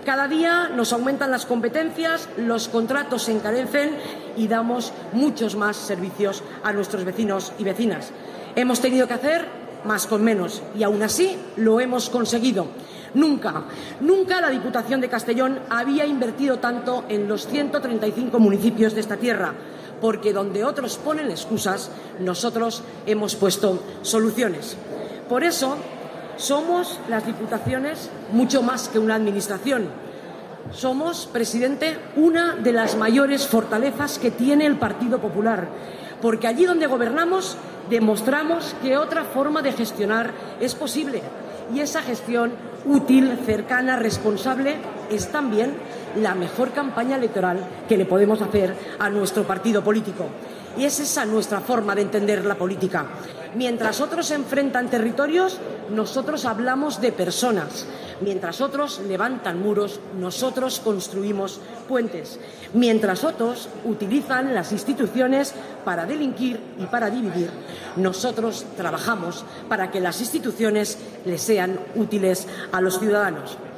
Cada día nos aumentan las competencias, los contratos se encarecen y damos muchos más servicios a nuestros vecinos y vecinas. Hemos tenido que hacer más con menos y aún así lo hemos conseguido. Nunca la Diputación de Castellón había invertido tanto en los 135 municipios de esta tierra, porque donde otros ponen excusas, nosotros hemos puesto soluciones. Por eso, somos las diputaciones mucho más que una administración. Somos, presidente, una de las mayores fortalezas que tiene el Partido Popular, porque allí donde gobernamos demostramos que otra forma de gestionar es posible. Y esa gestión útil, cercana, responsable es también la mejor campaña electoral que le podemos hacer a nuestro partido político. Y es esa nuestra forma de entender la política. Mientras otros enfrentan territorios, nosotros hablamos de personas. Mientras otros levantan muros, nosotros construimos puentes. Mientras otros utilizan las instituciones para delinquir y para dividir, nosotros trabajamos para que las instituciones les sean útiles a los ciudadanos.